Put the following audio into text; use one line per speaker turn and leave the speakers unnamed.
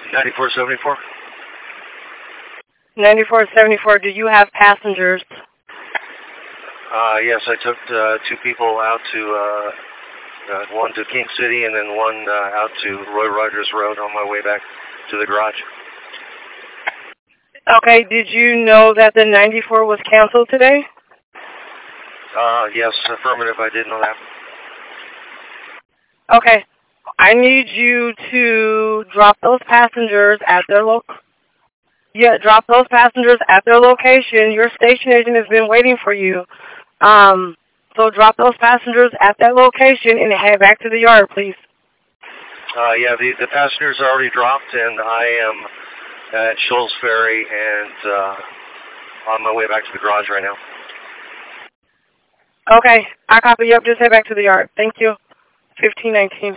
9474.
9474, do you have passengers?
Yes, I took two people out to, one to King City and then one out to Roy Rogers Road on my way back to the garage.
Okay, did you know that the 94 was canceled today?
Yes, affirmative, I did know that.
Okay, I need you to drop those passengers at their drop those passengers at their location. Your station agent has been waiting for you. So drop those passengers at that location and head back to the yard, please.
Yeah, the passengers are already dropped, and I am at Shoals Ferry and on my way back to the garage right now.
Okay, I copy. Yep, just head back to the yard. Thank you. 1519.